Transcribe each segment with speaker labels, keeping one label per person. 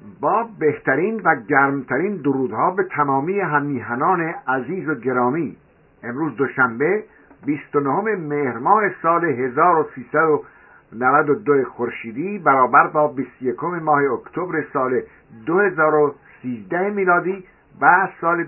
Speaker 1: با بهترین و گرمترین درودها به تمامی هممیهنان عزیز و گرامی، امروز دوشنبه 29 مهر ماه سال 1392 خورشیدی برابر با 21 ماه اکتبر سال 2013 میلادی و سال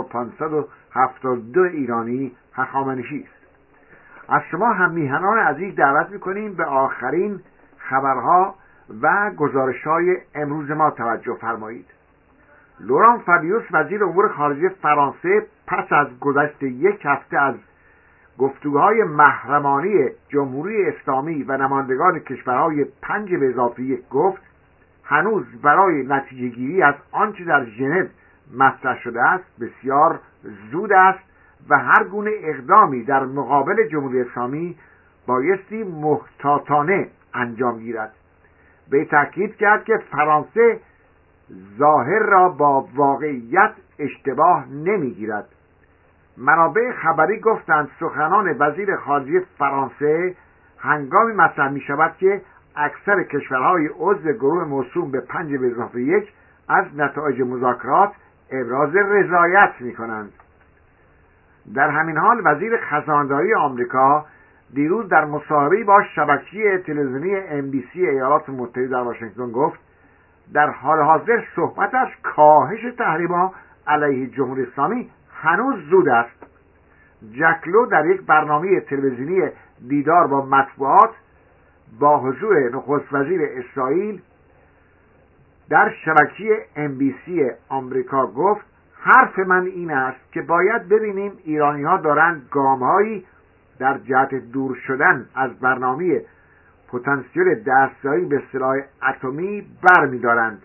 Speaker 1: 2572 ایرانی هخامنشی است. از شما هممیهنان عزیز دعوت می‌کنیم به آخرین خبرها و گزارش‌های امروز ما توجه فرمایید. لوران فابیوس وزیر امور خارجه فرانسه پس از گذشت یک هفته از گفتگوهای محرمانه جمهوری اسلامی و نمایندگان کشورهای 5 به اضافه 1 گفت هنوز برای نتیجه گیری از آنچه در ژنو مطرح شده است بسیار زود است و هر گونه اقدامی در مقابل جمهوری اسلامی بایستی محتاطانه انجام گیرد. به تأکید کرد که فرانسه ظاهر را با واقعیت اشتباه نمیگیرد. منابع خبری گفتند سخنان وزیر خارجه فرانسه هنگامی مطرح می شود که اکثر کشورهای عضو گروه موسوم به 5 به اضافه 1 از نتایج مذاکرات ابراز رضایت می کنند. در همین حال وزیر خزانداری آمریکا دیروز در مصاحبه‌ای با شبکه تلویزیونی NBC ایالات متحده در واشنگتن گفت در حال حاضر صحبت از کاهش تحریم‌ها علیه جمهوری اسلامی هنوز زود است. جک لو در یک برنامه تلویزیونی دیدار با مطبوعات با حضور نخست وزیر اسرائیل در شبکه NBC آمریکا گفت حرف من این است که باید ببینیم ایرانی‌ها دارند گام‌هایی در جهت دور شدن از برنامه پتانسیل دستیابی به سلاح اتمی برمی‌دارند.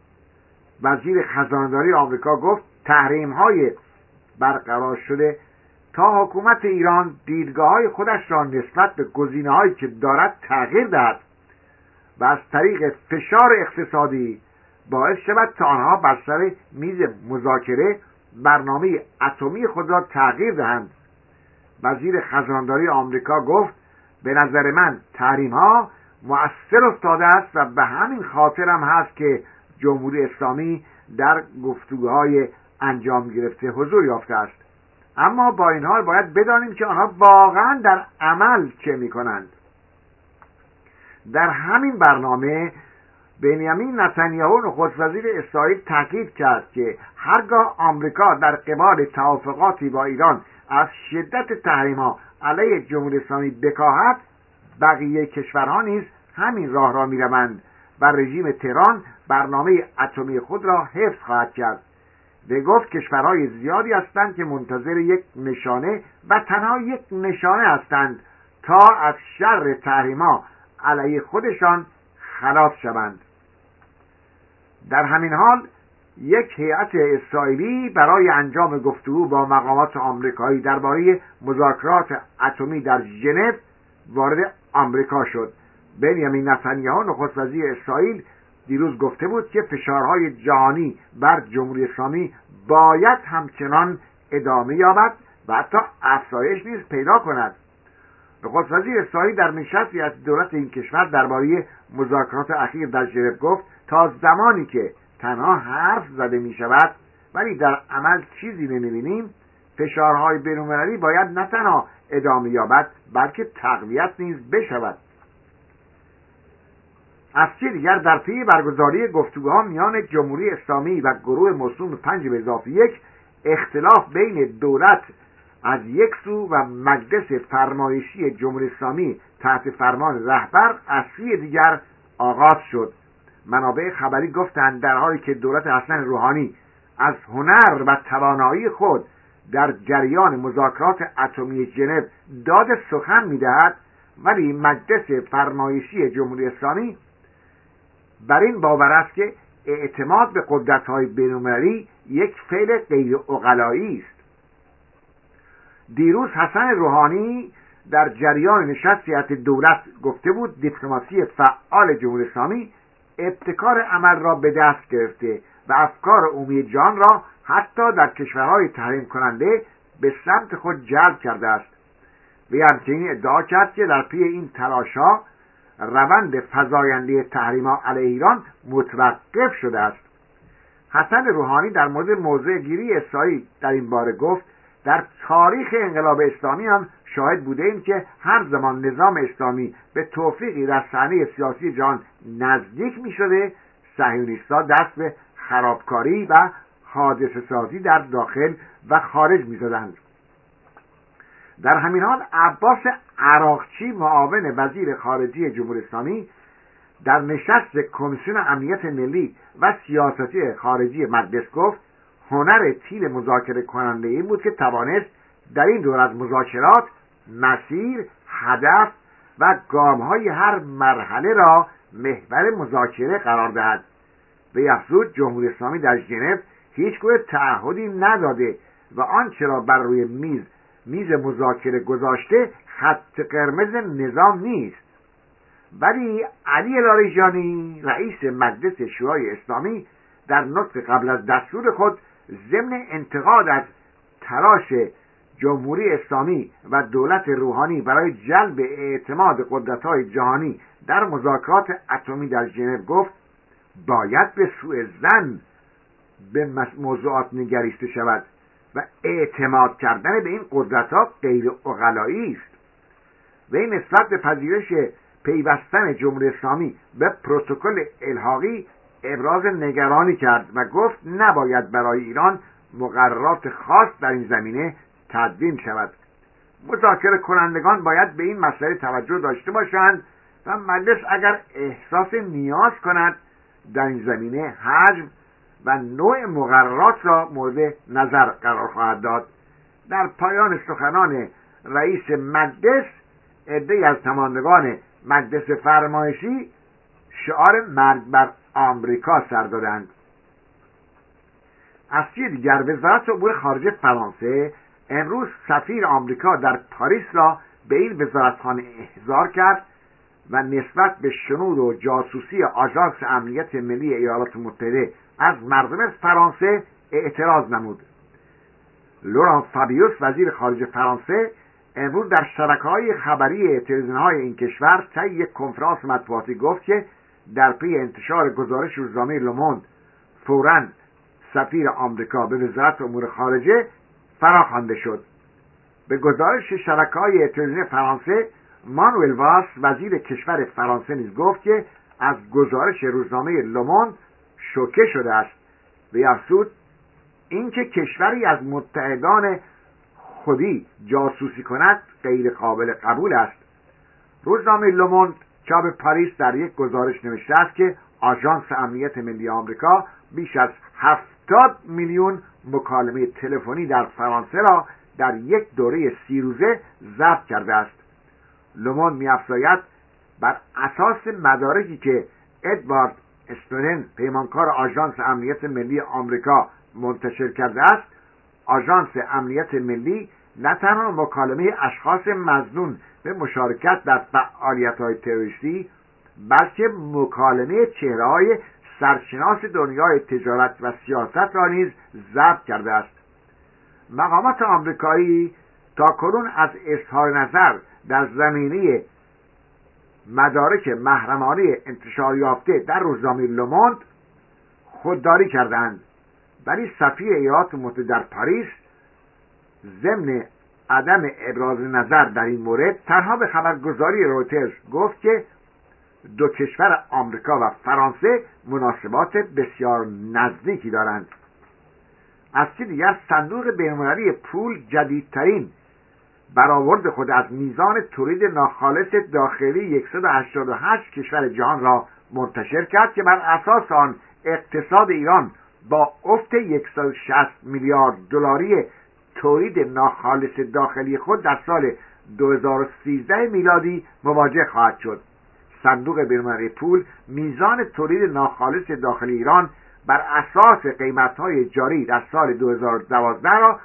Speaker 1: وزیر خزانه‌داری آمریکا گفت تحریم‌های برقرار شده تا حکومت ایران دیدگاه‌های خودش را نسبت به گزینه‌هایی که دارد تغییر دهد و از طریق فشار اقتصادی باعث شود تا آنها بر سر میز مذاکره برنامه اتمی خود را تغییر دهند. وزیر خزانداری آمریکا گفت به نظر من تحریم‌ها مؤثر افتاده است و به همین خاطر هم هست که جمهوری اسلامی در گفتگوهای انجام گرفته حضور یافته است. اما با این حال باید بدانیم که آنها واقعا در عمل چه می‌کنند. در همین برنامه بنیامین نتانیاهو نخست وزیر اسرائیل تاکید کرد که هرگاه آمریکا در قبال توافقاتی با ایران از شدت تحریم‌ها علیه جمهوری اسلامی بکاهد بقیه کشورها نیز همین راه را می‌روند و رژیم تهران برنامه اتمی خود را حفظ خواهد کرد. و گفت کشورهای زیادی هستند که منتظر یک نشانه و تنها یک نشانه هستند تا از شر تحریم‌ها علیه خودشان خلاص شوند. در همین حال یک هیئت اسرائیلی برای انجام گفتگو با مقامات آمریکایی درباره مذاکرات اتمی در ژنو وارد آمریکا شد. بنیامین نتانیاهو نخست وزیر اسرائیل دیروز گفته بود که فشارهای جهانی بر جمهوری اسلامی باید همچنان ادامه یابد و حتی افزایش نیز پیدا کند. نخست وزیر اسرائیل در نشستی از دولت این کشور درباره مذاکرات اخیر در ژنو گفت تا زمانی که تنها حرف زده می شود ولی در عمل چیزی نمی‌بینیم فشارهای بین‌المللی باید نه تنها ادامه یابد بلکه تقویت نیز بشود. از سوی دیگر در پی برگزاری گفتگوها میان جمهوری اسلامی و گروه موسوم 5 به اضافه 1 اختلاف بین دولت از یک سو و مجلس فرمایشی جمهوری اسلامی تحت فرمان رهبر از سوی دیگر آغاز شد. منابع خبری گفتند در حالی که دولت حسن روحانی از هنر و توانایی خود در جریان مذاکرات اتمی ژنو داد سخن می‌دهد ولی مجلس فرمایشی جمهوری اسلامی بر این باور است که اعتماد به قدرت‌های بین‌المللی یک فعل غیر عقلایی است. دیروز حسن روحانی در جریان نشست هیئت دولت گفته بود دیپلماسی فعال جمهوری اسلامی ابتکار عمل را به دست گرفته و افکار عمومی جهان را حتی در کشورهای تحریم کننده به سمت خود جلب کرده است. وی همچنین ادعا کرد که در پی این تلاش‌ها روند فزاینده تحریم‌ها علیه ایران متوقف شده است. حسن روحانی در مورد موضع گیری اسرائیل در این باره گفت: در تاریخ انقلاب اسلامی هم شاهد بوده ایم که هر زمان نظام اسلامی به توفیقی در صحنه سیاسی جهان نزدیک می شده، صهیونیست‌ها دست به خرابکاری و حادثه سازی در داخل و خارج می زدند. در همین حال عباس عراقچی، معاون وزیر خارجه جمهوری اسلامی، در نشست کمیسیون امنیت ملی و سیاستی خارجی مجلس گفت: هنر تیم مذاکره کننده این بود که توانست در این دور از مذاکرات مسیر، هدف و گام‌های هر مرحله را محور مذاکره قرار دهد. به افزود جمهوری اسلامی در ژنو هیچگونه تعهدی نداده و آنچه را بر روی میز مذاکره گذاشته خط قرمز نظام نیست. ولی علی لاریجانی، رئیس مجلس شورای اسلامی، در نطق قبل از دستور خود ضمن انتقاد از تلاش جمهوری اسلامی و دولت روحانی برای جلب اعتماد قدرت‌های جهانی در مذاکرات اتمی در ژنو گفت: باید به سوء ظن به موضوعات نگریسته شود و اعتماد کردن به این قدرت‌ها غیر عقلایی است. و این نسبت به پذیرش پیوستن جمهوری اسلامی به پروتکل الحاقی ابراز نگرانی کرد و گفت نباید برای ایران مقررات خاص در این زمینه تدوین شود. مذاکره کنندگان باید به این مسئله توجه داشته باشند و مجلس اگر احساس نیاز کند در این زمینه حجم و نوع مقررات را مورد نظر قرار خواهد داد. در پایان سخنان رئیس مجلس عده‌ای از نمایندگان مجلس فرمایشی شعار مرگ بر آمریکا سر دادند. از سوی دیگر وزارت امور خارجه فرانسه امروز سفیر آمریکا در پاریس را به این وزارتخانه احضار کرد و نسبت به شنود و جاسوسی آژانس امنیت ملی ایالات متحده از مردم فرانسه اعتراض نمود. لوران فابیوس، وزیر خارجه فرانسه، امروز در شبکه‌های خبری تلویزیون‌های این کشور طی یک کنفرانس مطبوعاتی گفت که در پی انتشار گزارش روزنامه لوموند فوراً سفیر آمریکا به وزارت امور خارجه فراخوانده شد. به گزارش شبکه‌های تلویزیونی فرانسه، مانوئل واس، وزیر کشور فرانسه، نیز گفت که از گزارش روزنامه لوموند شوکه شده است و افزود اینکه کشوری از متحدان خودی جاسوسی کند غیر قابل قبول است. روزنامه لوموند چاپ پاریس در یک گزارش نوشته است که آژانس امنیت ملی آمریکا بیش از 70 میلیون مکالمه تلفنی در فرانسه را در یک دوره 30 روزه ضبط کرده است. لوموند می‌افزاید بر اساس مدارکی که ادوارد اسنودن، پیمانکار آژانس امنیت ملی آمریکا، منتشر کرده است، آژانس امنیت ملی نه تنها مکالمه اشخاص مظنون به مشارکت در فعالیت‌های تروریستی، بلکه مکالمه چهره‌های سرشناس دنیای تجارت و سیاست را نیز ضبط کرده است. مقامات آمریکایی تاکنون از اظهار نظر در زمینه مدارک محرمانه انتشار یافته در روزنامه لوموند خودداری کردند، ولی سفیر ایالات متحده در پاریس ضمن عدم ابراز نظر در این مورد تنها به خبرگزاری رویترز گفت که دو کشور آمریکا و فرانسه مناسبات بسیار نزدیکی دارند. از سوی دیگر صندوق بین‌المللی پول جدیدترین برآورد خود از میزان تولید ناخالص داخلی 188 کشور جهان را منتشر کرد که بر اساس آن اقتصاد ایران با افت 160 میلیارد دلاری تولید ناخالص داخلی خود در سال 2013 میلادی مواجه خواهد شد. صندوق بین‌المللی پول میزان تولید ناخالص داخلی ایران بر اساس قیمت‌های جاری در سال 2012 را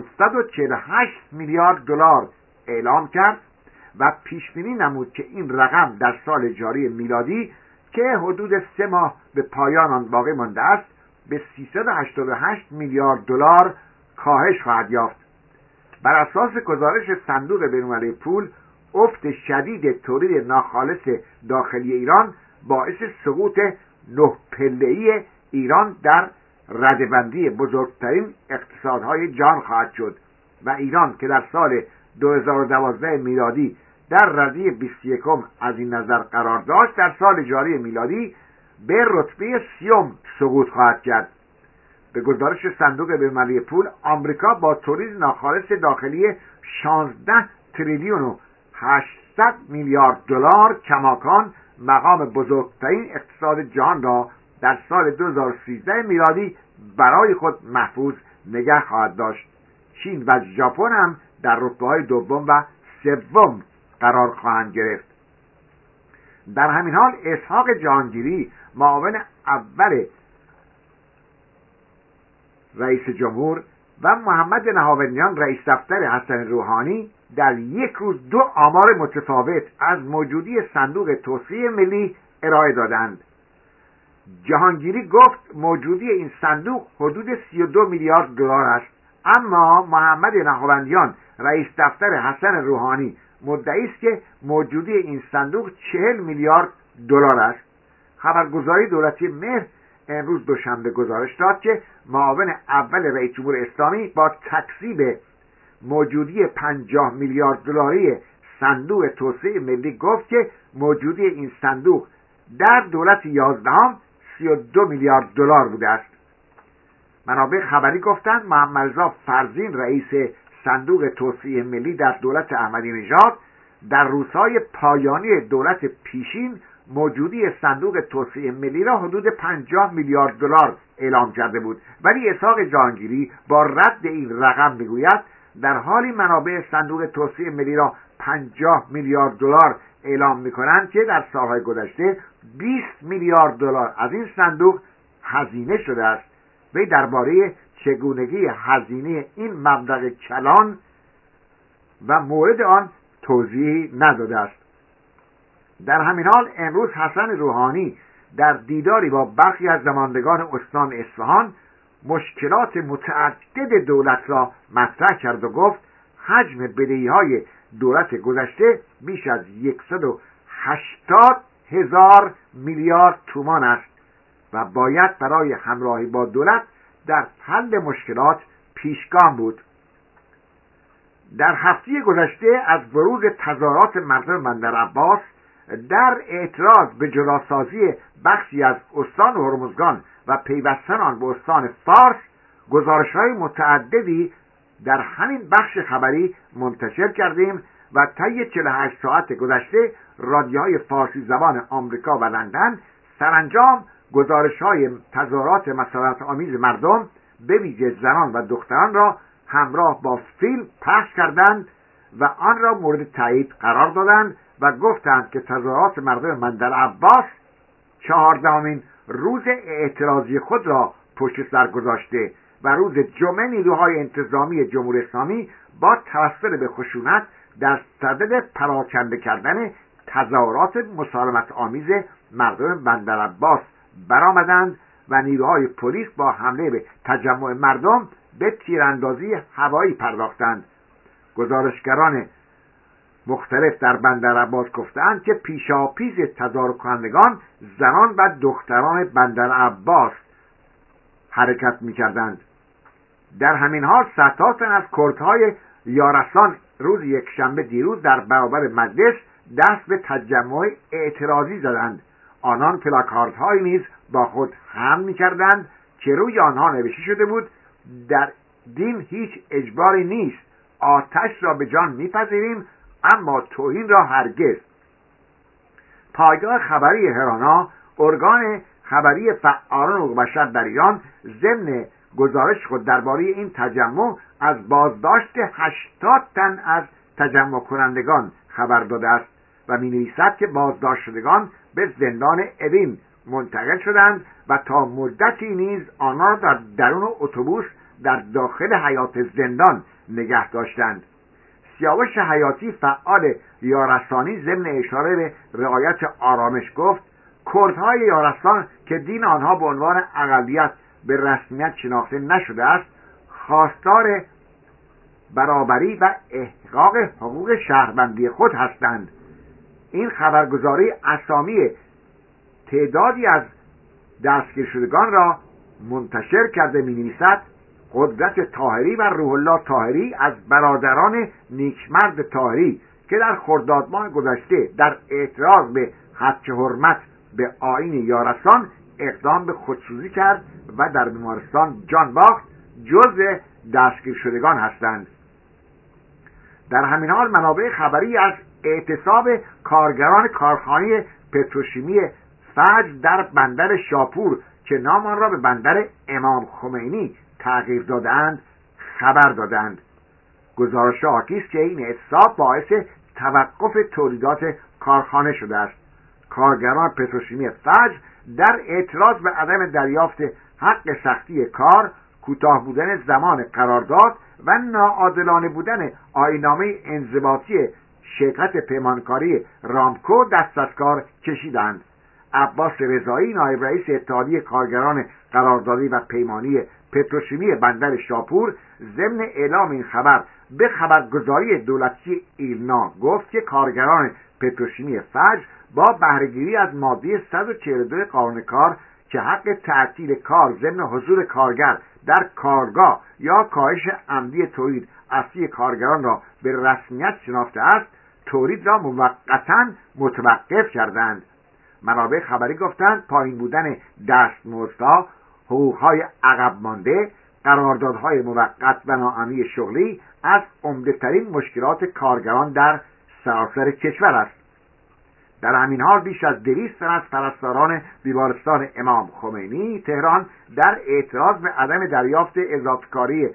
Speaker 1: 548 میلیارد دلار اعلام کرد و پیش‌بینی نمود که این رقم در سال جاری میلادی که حدود 3 ماه به پایان آن باقی مانده است به 388 میلیارد دلار کاهش خواهد یافت. بر اساس گزارش صندوق بین‌المللی پول، افت شدید تولید ناخالص داخلی ایران باعث سقوط 9 پله‌ای ایران در رده‌بندی بزرگترین اقتصادهای جهان خواهد شد و ایران که در سال 2012 میلادی در رده 21 از این نظر قرار داشت، در سال جاری میلادی به رتبه 30 سقوط خواهد کرد. به گزارش صندوق بین‌المللی پول، آمریکا با تولید ناخالص داخلی 16 تریلیون و 800 میلیارد دلار کماکان مقام بزرگترین اقتصاد جهان را در سال 2013 میلادی برای خود محفوظ نگه خواهد داشت. چین و ژاپن هم در رتبه‌های دوم و سوم قرار خواهند گرفت. در همین حال اسحاق جهانگیری، معاون اول رئیس جمهور، و محمد نهاوندیان، رئیس دفتر حسن روحانی، در یک روز 2 آمار متفاوت از موجودی صندوق توسعه ملی ارائه دادند. جهانگیری گفت موجودی این صندوق حدود 32 میلیارد دلار است، اما محمد نهاوندیان، رئیس دفتر حسن روحانی، مدعی است که موجودی این صندوق 40 میلیارد دلار است. خبرگزاری دولتی مهر امروز دوشنبه گزارش داد که معاون اول رئیس جمهور اسلامی با تکذیب موجودی 50 میلیارد دلاری صندوق توسعه ملی گفت که موجودی این صندوق در دولت 11 32 میلیارد دلار بوده است. منابع خبری گفتند محمد رضا فرزین، رئیس صندوق توسعه ملی در دولت احمدی نژاد، در روزهای پایانی دولت پیشین موجودی صندوق توسعه ملی را حدود 50 میلیارد دلار اعلام کرده بود، ولی اسحاق جهانگیری با رد این رقم میگوید در حالی منابع صندوق توسعه ملی را 50 میلیارد دلار اعلام میکنند که در سالهای گذشته 20 میلیارد دلار از این صندوق هزینه شده است. وی درباره چگونگی هزینه این مبلغ کلان و مورد آن توضیحی نداده است. در همین حال امروز حسن روحانی در دیداری با برخی از نمایندگان استان اصفهان مشکلات متعدد دولت را مطرح کرد و گفت حجم بدهی‌های دولت گذشته بیش از 180,000 میلیارد تومان است و باید برای همراهی با دولت در حل مشکلات پیشگام بود. در هفته گذشته از بروز تظاهرات مردم بندرعباس در اعتراض به جداسازی بخشی از استان هرمزگان و پیوستن آن به استان فارس گزارش‌های متعددی در همین بخش خبری منتشر کردیم و طی 48 ساعت گذشته رادیوهای فارسی زبان آمریکا و لندن سرانجام گزارش‌های تظاهرات مسالمت‌آمیز مردم به ویژه زنان و دختران را همراه با فیلم پخش کردند و آن را مورد تایید قرار دادند و گفتند که تظاهرات مردم بندرعباس 14مین روز اعتراضی خود را پشت سر گذاشته و روز جمعه نیروهای انتظامی جمهوری اسلامی با توسل به خشونت در صدد پراکنده کردن تظاهرات مسالمت آمیز مردم بندرعباس برآمدند و نیروهای پلیس با حمله به تجمع مردم به تیراندازی هوایی پرداختند. گزارشگران مختلف در بندرعباس گفتند که پیشاپیش تظاهر کنندگان زنان و دختران بندرعباس حرکت می‌کردند. در همین حال صدها تن از کردهای یارسان روز یکشنبه دیروز در برابر مجلس دست به تجمع اعتراضی زدند. آنان پلاکاردهایی نیز با خود حمل می‌کردند که روی آنها نوشته شده بود در دین هیچ اجباری نیست، آتش را به جان می‌پذیریم اما توهین را هرگز. پایگاه خبری هرانا، ارگان خبری فعالان حقوق بشر در ایران، ضمن گزارش خود درباره این تجمع از بازداشت 80 تن از تجمع کنندگان خبر داده است و می‌نویسد که بازداشت شدگان به زندان اوین منتقل شدند و تا مدتی نیز آنها را در درون اتوبوس در داخل حیات زندان نگه داشتند. سیاوش حیاتی، فعال یارستانی، ضمن اشاره به رعایت آرامش گفت کردهای یارستان که دین آنها به عنوان اقلیت به رسمیت شناخته نشده است، خواستار برابری و احقاق حقوق شهروندی خود هستند. این خبرگزاری اسامی تعدادی از دستگیر شدگان را منتشر کرده می‌نویسد قدرت طاهری و روح الله طاهری از برادران نیکمرد طاهری که در خرداد ماه گذشته در اعتراض به حق حرمت به آیین یارسان اقدام به خودسوزی کرد و در بیمارستان جان باخت جزء دستگیر شدگان هستند. در همین حال منابع خبری از اعتصاب کارگران کارخانه پتروشیمی فجر در بندر شاپور که نام آن را به بندر امام خمینی تغییر دادند خبر دادند. گزارش حاکی است که این اعتصاب باعث توقف تولیدات کارخانه شده است. کارگران پتروشیمی فجر در اعتراض به عدم دریافت حق سختی کار، کوتاه بودن زمان قرارداد و ناعادلانه بودن آیین‌نامه انضباطی شرکت پیمانکاری رامکو دست از کار کشیدند. عباس رضایی نایب رئیس اتحادیه کارگران قراردادی و پیمانی پتروشیمی بندر شاپور ضمن اعلام این خبر به خبرگزاری دولتی ایلنا گفت که کارگران پتروشیمی فجر با بهره‌گیری از ماده 142 قانون کار که حق تعطیل کار ضمن حضور کارگر در کارگاه یا کاهش عمدی تولید اصلی کارگران را به رسمیت شناخته است، تولید را موقتا متوقف کردند. منابع خبری گفتند پایین بودن دستمزدها، حقوق‌های عقب مانده، قراردادهای موقت و ناامنی شغلی از عمده‌ترین مشکلات کارگران در سراسر کشور است. در همین حال بیش از 200 تن از پرستاران بیمارستان امام خمینی تهران در اعتراض به عدم دریافت اضافه‌کاری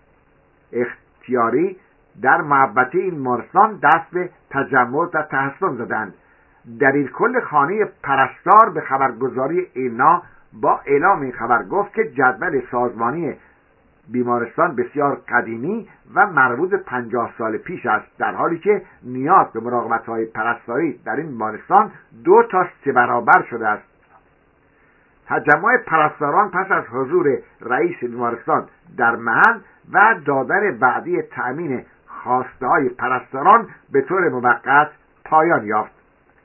Speaker 1: اختیاری در محوطه این بیمارستان دست به تجمع و تحصن زدند. دبیرکل خانه پرستار به خبرگزاری ایلنا با اعلام این خبر گفت که جدول سازمانی بیمارستان بسیار قدیمی و مربوط به 50 سال پیش است، در حالی که نیاز به مراقبت‌های پرستاری در این بیمارستان 2 تا 3 برابر شده است. تجمع پرستاران پس از حضور رئیس بیمارستان در محل و دادن وعده تأمین خواسته‌های پرستاران به طور موقت پایان یافت.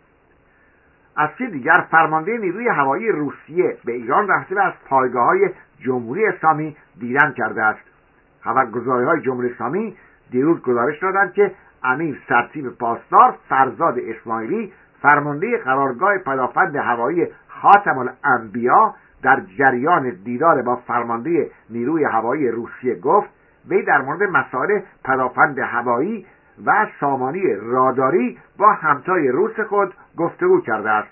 Speaker 1: از سوی دیگر فرمانده نیروی هوایی روسیه به ایران رفته و از پایگاه‌های جمهوری اسلامی دیدن کرده است. خبرگزاری‌های جمهوری اسلامی دیروز گزارش دادند که امیر سرتیپ پاسدار فرزاد اسماعیلی فرمانده قرارگاه پدافند هوایی خاتم الانبیا در جریان دیدار با فرمانده نیروی هوایی روسیه گفت وی در مورد مسائل پدافند هوایی و سامانی راداری با همتای روس خود گفتگو کرده است.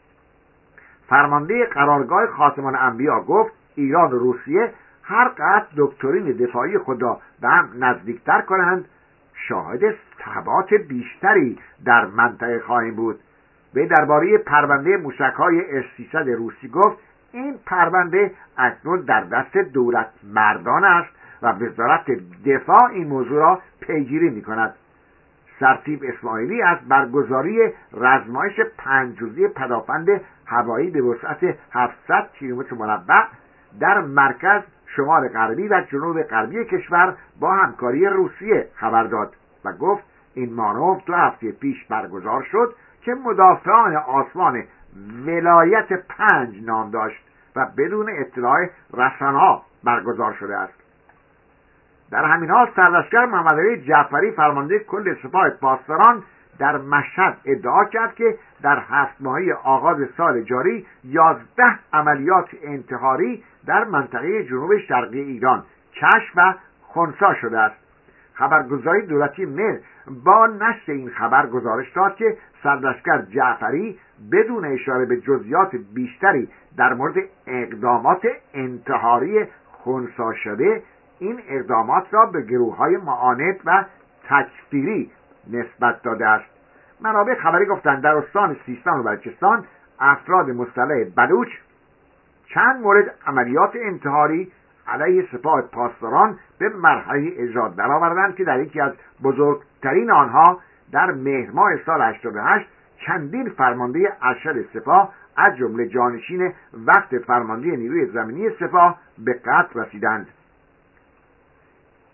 Speaker 1: فرمانده قرارگاه خاتم الانبیا گفت ایران و روسیه هر قدر دکترین دفاعی خود را به هم نزدیکتر کنند شاهد ثبات بیشتری در منطقه خواهیم بود. وی درباره پرونده موشک‌های S-300 روسی گفت این پرونده اکنون در دست دولت مردان است و وزارت دفاع این موضوع را پیگیری می‌کند. سرتیپ اسماعیلی از برگزاری رزمایش 5 روزه پدافند هوایی به وسعت 700 کیلومتر مربع در مرکز، شمال غربی و جنوب غربی کشور با همکاری روسیه خبر داد و گفت این مانور 2 هفته پیش برگزار شد که مدافعان آسمان ولایت 5 نام داشت و بدون اطلاع رسانه‌ها برگزار شده است. در همین حال سرلشکر محمد علی جعفری فرمانده کل سپاه پاسداران در مشهد ادعا کرد که در 7 ماهه آغاز سال جاری 11 عملیات انتحاری در منطقه جنوب شرقی ایران کشف و خنثی شده است. خبرگزاری دولتی مل با نشر این خبر گزارش داد که سرلشکر جعفری بدون اشاره به جزئیات بیشتری در مورد اقدامات انتحاری خنثی شده این اقدامات را به گروه‌های معاند و تکفیری نسبت داده است. منابع خبری گفتند در استان سیستان و بلوچستان افراد مسلح بلوچ چند مورد عملیات انتحاری علیه سپاه پاسداران به مرحله اجرا درآوردند که در یکی از بزرگترین آنها در مهر ماه سال 88 چندین فرمانده ارشد سپاه از جمله جانشین وقت فرمانده نیروی زمینی سپاه به قتل رسیدند.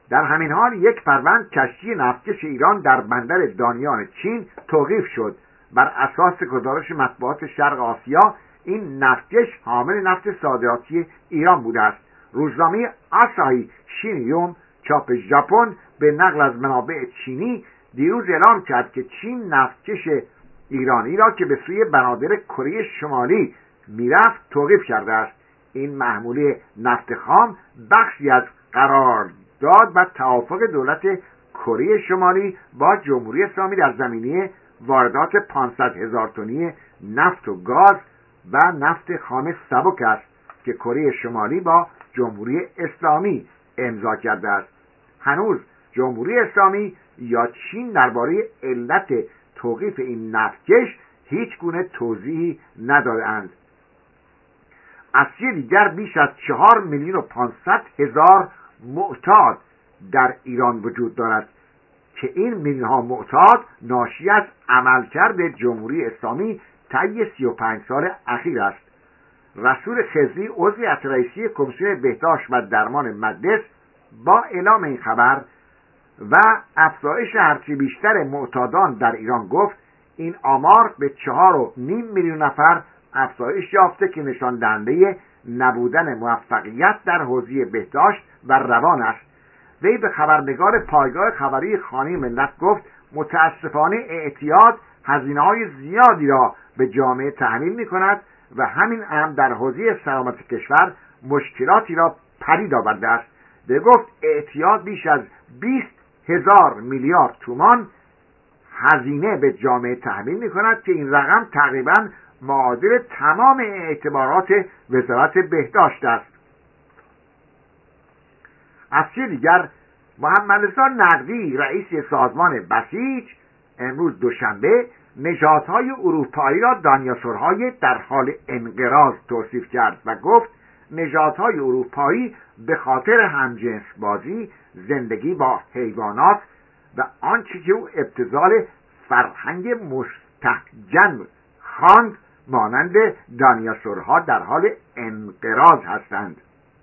Speaker 1: در همین حال یک فروند کشتی نفتکش ایران در بندر دانیان چین توقیف شد. بر اساس گزارش مطبوعات شرق آسیا این نفتکش حامل نفت صادراتی ایران بوده است. روزنامه آساهی شینیوم چاپ ژاپن به نقل از منابع چینی دیروز اعلام کرد که چین نفتکش ایرانی را که به سوی بنادر کره شمالی میرفت توقیف کرده است. این محموله نفت خام بخشی از قرارداد و توافق دولت کره شمالی با جمهوری اسلامی در زمینه واردات 500,000 تنی نفت و گاز و نفت خام سبک است که کره شمالی با جمهوری اسلامی امضا کرده است. هنوز جمهوری اسلامی یا چین درباره علت توقیف این نفتکش هیچ گونه توضیحی ندادند. از سوی دیگر بیش از 4,500,000 معتاد در ایران وجود دارد که این میلیون‌ها معتاد ناشی از عملکرد جمهوری اسلامی طی 35 سال اخیر است. رسول خضری عضو هیئت رئیسه کمیسیون بهداشت و درمان مجلس با اعلام این خبر و افزایش هرچه بیشتر معتادان در ایران گفت این آمار به 4.5 میلیون نفر افزایش یافته که نشان دهنده نبودن موفقیت در حوزه بهداشت و روان است. وی به خبرنگار پایگاه خبری خانه ملت گفت متاسفانه اعتیاد هزینه‌های زیادی را به جامعه تحمیل می‌کند و همین امر در حوزه سلامت کشور مشکلاتی را پدید آورده است. وی گفت اعتیاد بیش از 20,000 میلیارد تومان هزینه به جامعه تحمیل می‌کند که این رقم تقریباً معادل تمام اعتبارات وزارت بهداشت است. از سوی دیگر محمدرضا نقوی رئیس سازمان بسیج امروز دوشنبه نژادهای اروپایی را دانیاسورهای در حال انقراض توصیف کرد و گفت نژادهای اروپایی به خاطر همجنس بازی، زندگی با حیوانات و آنچه که او ابتذال فرهنگ مستهجن خواند مانند دانیاسورها در حال انقراض هستند.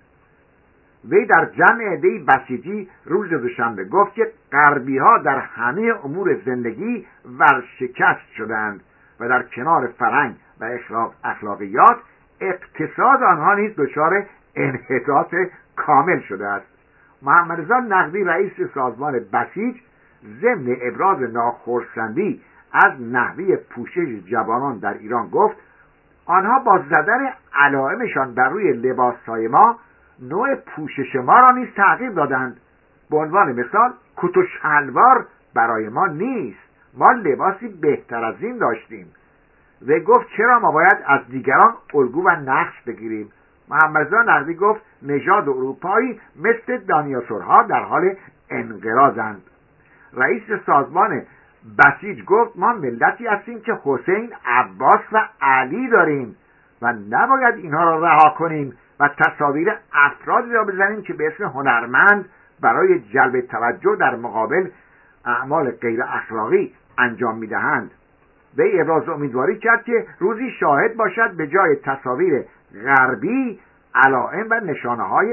Speaker 1: وی در جمع عده‌ای بسیجی روز دوشنبه گفت که غربی‌ها در همه امور زندگی ورشکست شدند و در کنار فرهنگ و اخلاقیات اقتصاد آنها نیز دچار انحطاط کامل شده است. محمدرضا نقوی رئیس سازمان بسیج ضمن ابراز ناخرسندی از نحوه پوشش جوانان در ایران گفت آنها با زدن علائمشان بر روی لباسهای ما نوع پوشش ما را نیز تغییر دادند. به عنوان مثال کت و شلوار برای ما نیست، ما لباسی بهتر از این داشتیم. و گفت چرا ما باید از دیگران الگو و نقش بگیریم؟ محمدرضا نقوی گفت نژاد اروپایی مثل دانیاسورها در حال انقراضند. رئیس سازمان بسیج گفت ما ملتی هستیم که حسین، عباس و علی داریم و نباید اینها را رها کنیم و تصاویر افرادی را بزنیم که به اسم هنرمند برای جلب توجه در مقابل اعمال غیر اخلاقی انجام میدهند. وی ابراز امیدواری کرد که روزی شاهد باشد به جای تصاویر غربی علائم و نشانه‌های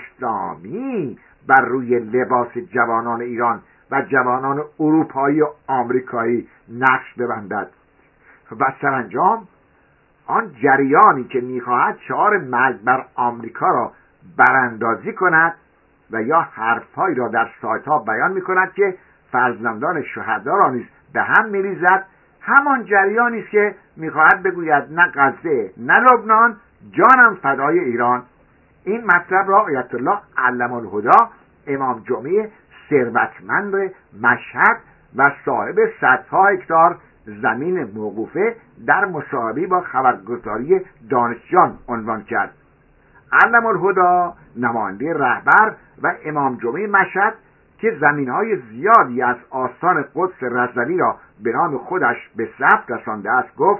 Speaker 1: اسلامی بر روی لباس جوانان ایران و جوانان اروپایی و آمریکایی نقش ببندد و سرانجام آن جریانی که می‌خواهد شعار مرگ بر آمریکا را براندازی کند و یا حرفهایی را در سایت‌ها بیان می‌کند که فرزندان شهدا را نیز به هم می‌ریزد، همان جریانی است که می‌خواهد بگوید نه غزه نه لبنان، جانم فدای ایران. این مطلب را آیت الله علم الهدی امام جمعه ثروتمند مشهد و صاحب صدها هکتار زمین موقوفه در مصاحبه‌ای با خبرگزاری دانشجان عنوان کرد. علم الهدی نماینده رهبر و امام جمعه مشهد که زمین‌های زیادی از آستان قدس رضوی را به نام خودش به ثبت رسانده است گفت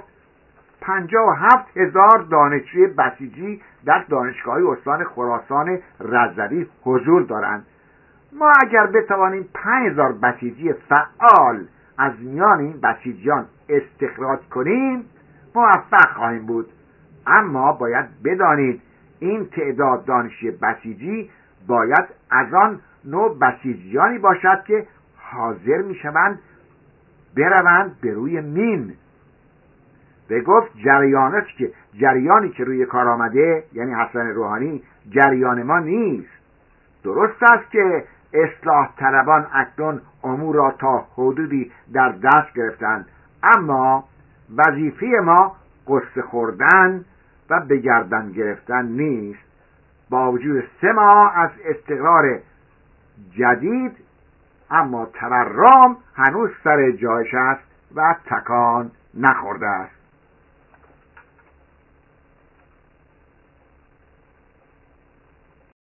Speaker 1: 57,000 دانشجوی بسیجی در دانشگاه استان خراسان رضوی حضور دارند. ما اگر بتوانیم 5,000 بسیجی فعال از میان این بسیجیان استخراج کنیم موفق خواهیم بود. اما باید بدانید این تعداد دانشجوی بسیجی باید از آن نوع بسیجیانی باشد که حاضر میشوند بروند به روی مین. به گفت جریانی که روی کار آمده، یعنی حسن روحانی، جریان ما نیست. درست است که اصلاح طلبان اکنون امور را تا حدودی در دست گرفتند، اما وظیفه ما قصه خوردن و به گردن گرفتن نیست. با وجود 3 ماه از استقرار جدید، اما تورم هنوز سر جایش است و تکان نخورده است.